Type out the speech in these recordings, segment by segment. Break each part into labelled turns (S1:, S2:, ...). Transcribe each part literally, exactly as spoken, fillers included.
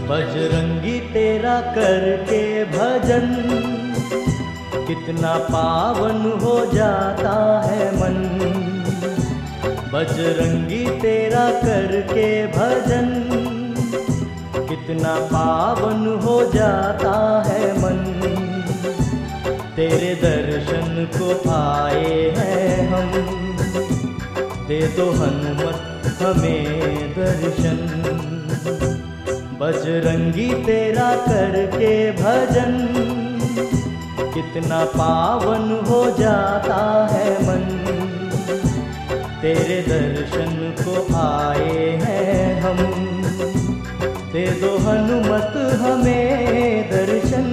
S1: बजरंगी तेरा करके भजन कितना पावन हो जाता है मन। बजरंगी तेरा करके भजन कितना पावन हो जाता है मन। तेरे दर्शन को आए हैं हम, दे दो हनुमत हमें दर्शन। बजरंगी तेरा करके भजन कितना पावन हो जाता है मन। तेरे दर्शन को आए हैं हम, दे दो हनुमत हमें दर्शन।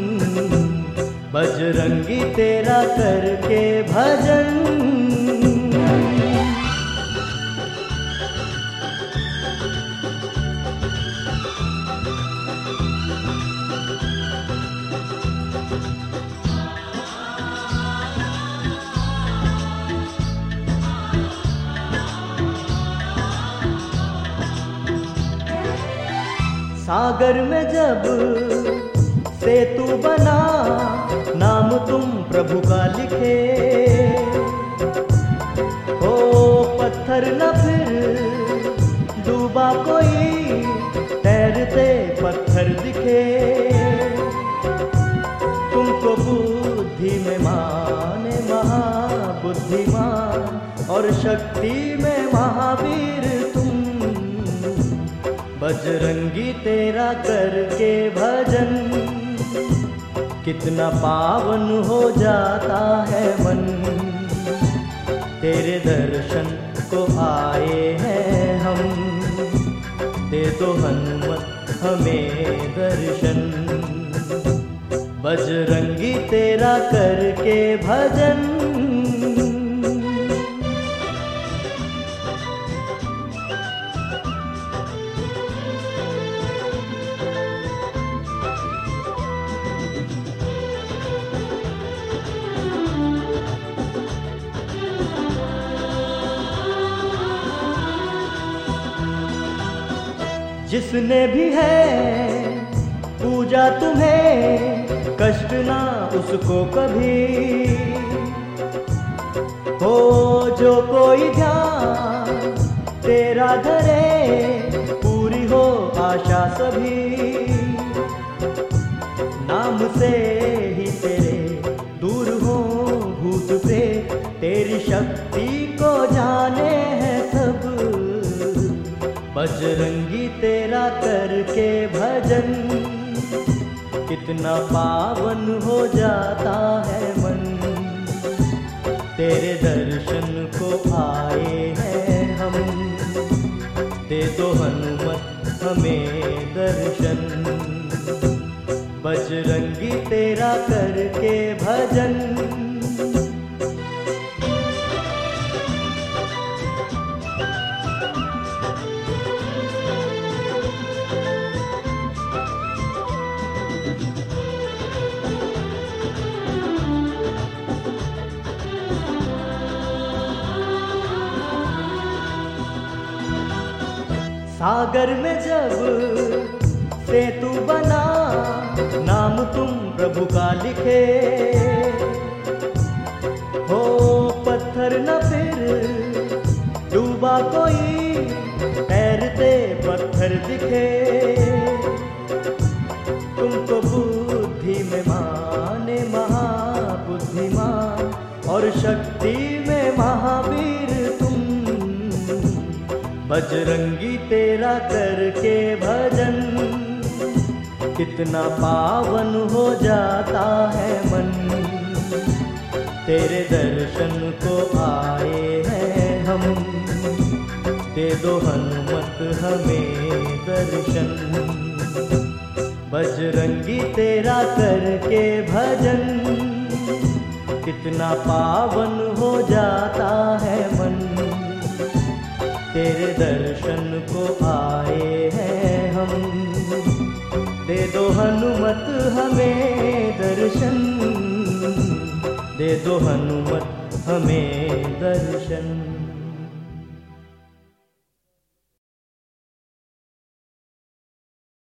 S1: बजरंगी तेरा करके भजन। सागर में जब सेतु बना, नाम तुम प्रभु का लिखे। ओ पत्थर न फिर डूबा कोई, तैरते पत्थर दिखे। तुमको बुद्धि में माने महाबुद्धिमान, और शक्ति में महावीर तुम। बजरंगी तेरा करके भजन कितना पावन हो जाता है मन। तेरे दर्शन को आए हैं हम, दे दो हनुमत हमें दर्शन। बजरंगी तेरा करके भजन। जिसने भी है पूजा तुम्हें, कष्ट ना उसको कभी हो। जो कोई ध्यान तेरा धरे, पूरी हो आशा सभी। नाम से ही तेरे दूर हो भूत से, तेरी शक्ति को जाने हैं सब। बजरंगी तेरा करके भजन कितना पावन हो जाता है मन। तेरे दर्शन को आए हैं हम, दे दो हनुमत हमें दर्शन। बजरंगी तेरा करके भजन। सागर में जब सेतु बना, नाम तुम प्रभु का लिखे। हो पत्थर न फिर डूबा कोई, तैरते पत्थर दिखे। तुमको बुद्धि में माने महाबुद्धिमान, और शक्ति में महावीर तुम। बजरंगी तेरा करके भजन कितना पावन हो जाता है मन। तेरे दर्शन को आए हैं हम, दे दो हनुमत हमें दर्शन। बजरंगी तेरा करके भजन कितना पावन हो जाता है मन। तेरे दर्शन को आए हैं हम, दे दो हनुमत हमें दर्शन। दे दो हनुमत हमें दर्शन।